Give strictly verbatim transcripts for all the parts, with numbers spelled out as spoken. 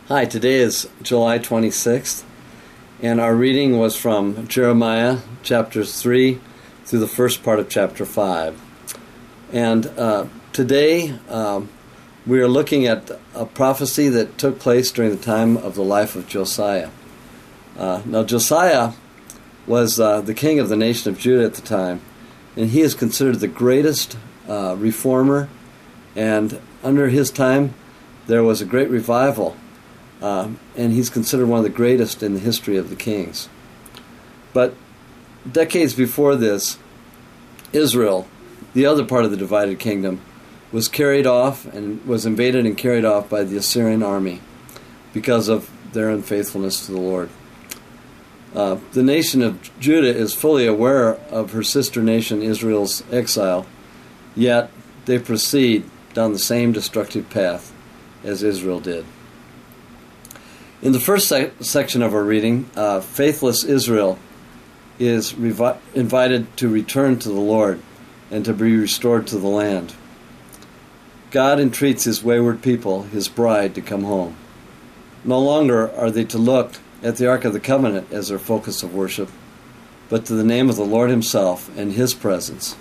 Hi, today is July twenty-sixth, and our reading was from Jeremiah chapters three through the first part of chapter five. And uh, today um, we are looking at a prophecy that took place during the time of the life of Josiah. Uh, now, Josiah was uh, the king of the nation of Judah at the time, and he is considered the greatest uh, reformer, and under his time there was a great revival. Uh, and he's considered one of the greatest in the history of the kings. But decades before this, Israel, the other part of the divided kingdom, was carried off and was invaded and carried off by the Assyrian army because of their unfaithfulness to the Lord. Uh, the nation of Judah is fully aware of her sister nation Israel's exile, yet they proceed down the same destructive path as Israel did. In the first se- section of our reading, uh, faithless Israel is revi- invited to return to the Lord and to be restored to the land. God entreats his wayward people, his bride, to come home. No longer are they to look at the Ark of the Covenant as their focus of worship, but to the name of the Lord himself and his presence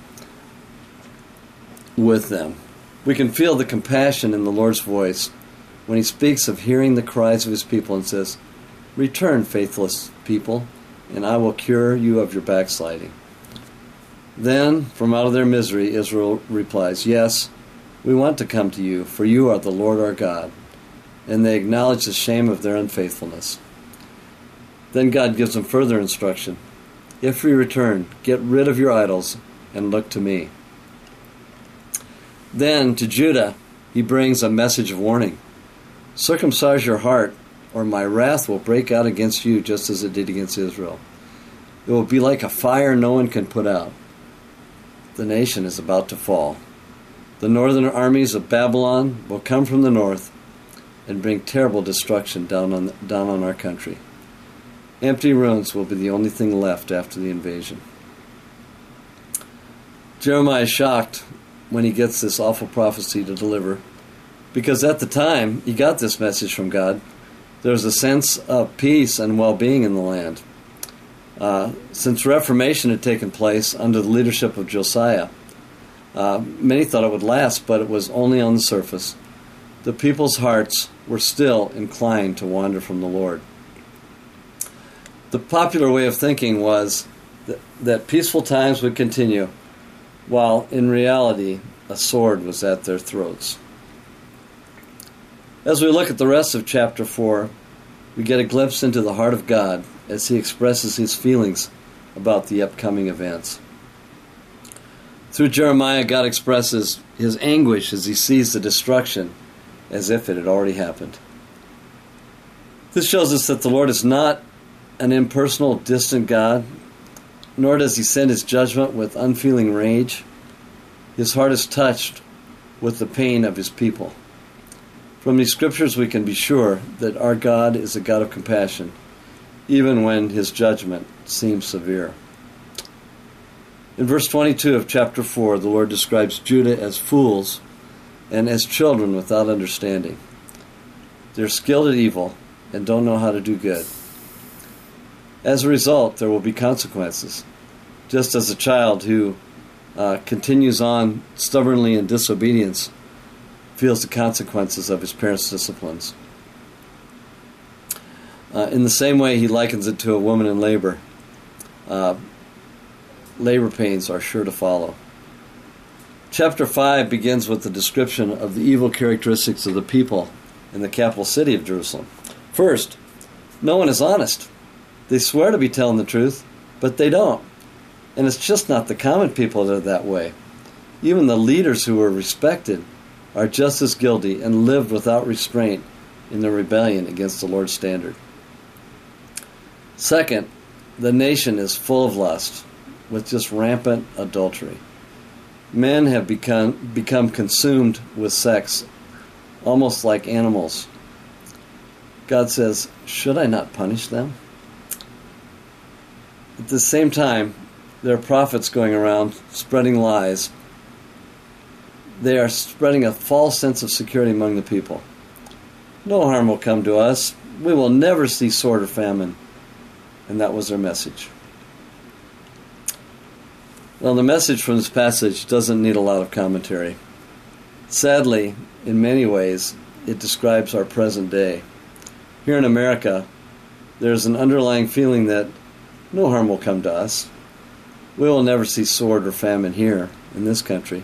with them. We can feel the compassion in the Lord's voice when he speaks of hearing the cries of his people and says, "Return, faithless people, and I will cure you of your backsliding." Then, from out of their misery, Israel replies, "Yes, we want to come to you, for you are the Lord our God." And they acknowledge the shame of their unfaithfulness. Then God gives them further instruction. "If you return, get rid of your idols and look to me." Then, to Judah, he brings a message of warning. "Circumcise your heart, or my wrath will break out against you just as it did against Israel. It will be like a fire no one can put out. The nation is about to fall. The northern armies of Babylon will come from the north and bring terrible destruction down on, down on our country. Empty ruins will be the only thing left after the invasion." Jeremiah is shocked when he gets this awful prophecy to deliver, because at the time he got this message from God, there was a sense of peace and well-being in the land. Uh, since Reformation had taken place under the leadership of Josiah, uh, many thought it would last, but it was only on the surface. The people's hearts were still inclined to wander from the Lord. The popular way of thinking was that, that peaceful times would continue, while in reality a sword was at their throats. As we look at the rest of chapter four, we get a glimpse into the heart of God as he expresses his feelings about the upcoming events. Through Jeremiah, God expresses his anguish as he sees the destruction as if it had already happened. This shows us that the Lord is not an impersonal, distant God, nor does he send his judgment with unfeeling rage. His heart is touched with the pain of his people. From these scriptures we can be sure that our God is a God of compassion, even when his judgment seems severe. In verse twenty-two of chapter four, the Lord describes Judah as fools and as children without understanding. They're skilled at evil and don't know how to do good. As a result, there will be consequences, just as a child who uh, continues on stubbornly in disobedience feels the consequences of his parents' disciplines. Uh, in the same way, he likens it to a woman in labor. Uh, labor pains are sure to follow. Chapter five begins with the description of the evil characteristics of the people in the capital city of Jerusalem. First, no one is honest. They swear to be telling the truth, but they don't. And it's just not the common people that are that way. Even the leaders who are respected are just as guilty and lived without restraint in their rebellion against the Lord's standard. Second, the nation is full of lust, with just rampant adultery. Men have become, become consumed with sex, almost like animals. God says, "Should I not punish them?" At the same time, there are prophets going around spreading lies. They are spreading a false sense of security among the people. no harm will come to us. We will never see sword or famine. And that was their message. Well, the message from this passage doesn't need a lot of commentary. Sadly, in many ways, it describes our present day. Here in America, there's an underlying feeling that no harm will come to us. We will never see sword or famine here in this country.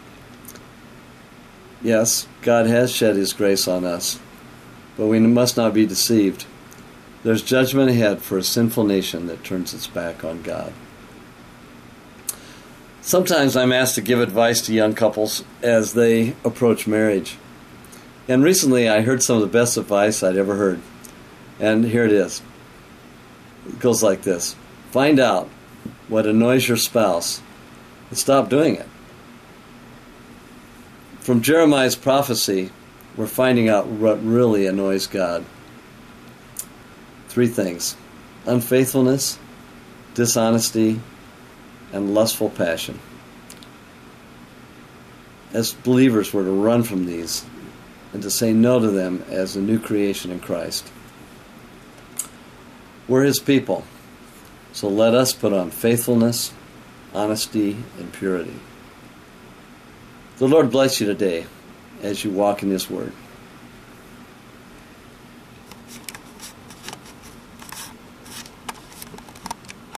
Yes, God has shed His grace on us, but we must not be deceived. There's judgment ahead for a sinful nation that turns its back on God. Sometimes I'm asked to give advice to young couples as they approach marriage. And recently I heard some of the best advice I'd ever heard. And here it is. It goes like this. Find out what annoys your spouse and stop doing it. From Jeremiah's prophecy, we're finding out what really annoys God. Three things: unfaithfulness, dishonesty, and lustful passion. As believers, we're to run from these and to say no to them as a new creation in Christ. We're His people, so let us put on faithfulness, honesty, and purity. The Lord bless you today as you walk in His Word.